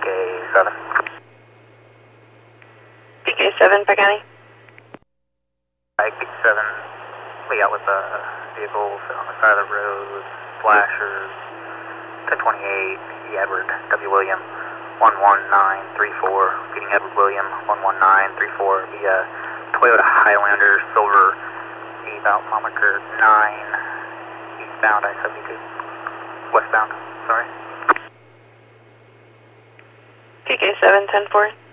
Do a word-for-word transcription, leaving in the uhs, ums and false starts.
K seven. P K seven, Pagani. Hi, P K seven. We got with the vehicles on the side of the road, flashers, ten twenty-eight, E. Edward W. William, one one nine three four, feeding Edward William, one one nine three four, via Toyota Highlander, silver, about moniker nine, eastbound I seventy-two, westbound, sorry. P K seven, ten four.